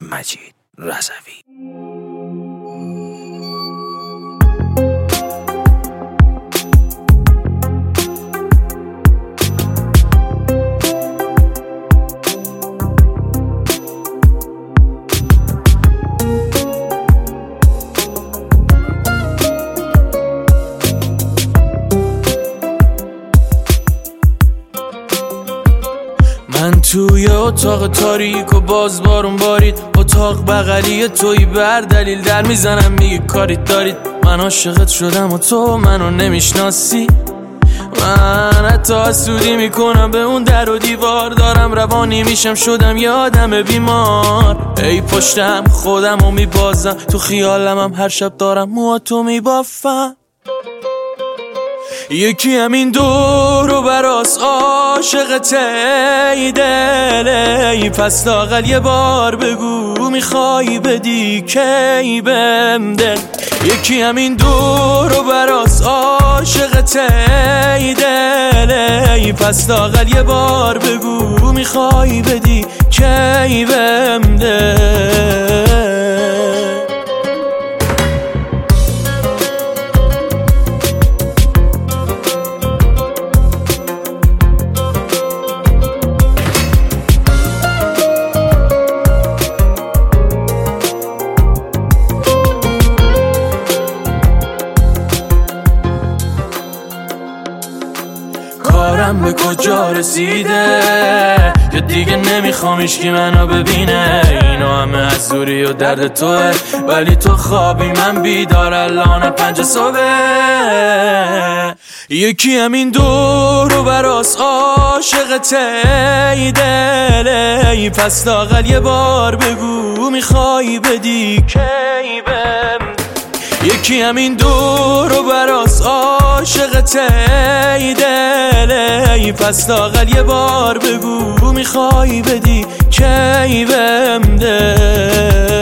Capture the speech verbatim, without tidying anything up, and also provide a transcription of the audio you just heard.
مجید رضوی. من توی اتاق تاریک و باز بارون بارید، اتاق بغلی توی بر دلیل در میزنم میگه کاریت دارید. من عاشقت شدم و تو منو نمیشناسی. من حتی حسودی میکنم به اون در و دیوار، دارم روانی میشم شدم یه آدم بیمار. ای پشتم خودم رو میبازم، تو خیالم هم هر شب دارم موهاتو میبافم. یکی همین دور و براس عاشقت ای دل، ای پس لااقل یه بار بگو میخوای بدی کی بهم دل. یکی همین دور و براس عاشقت ای دل، ای پس لااقل یه بار بگو میخوای بدی کی بهم دل. کارم به کجا رسیده یا دیگه نمیخوام هیچکی منو ببینه؟ اینا همه از دوری و درد توه، ولی تو خوابی من بیدار الان پنج صبح. یکی همین دور و براس عاشقت ای دل، ای پس لااقل یه بار بگو میخوای بدی کی بهم. یکی همین دور و براس عاشقت ای دل، ای پس لااقل یه بار بگو میخوای بدی کی بهم دل.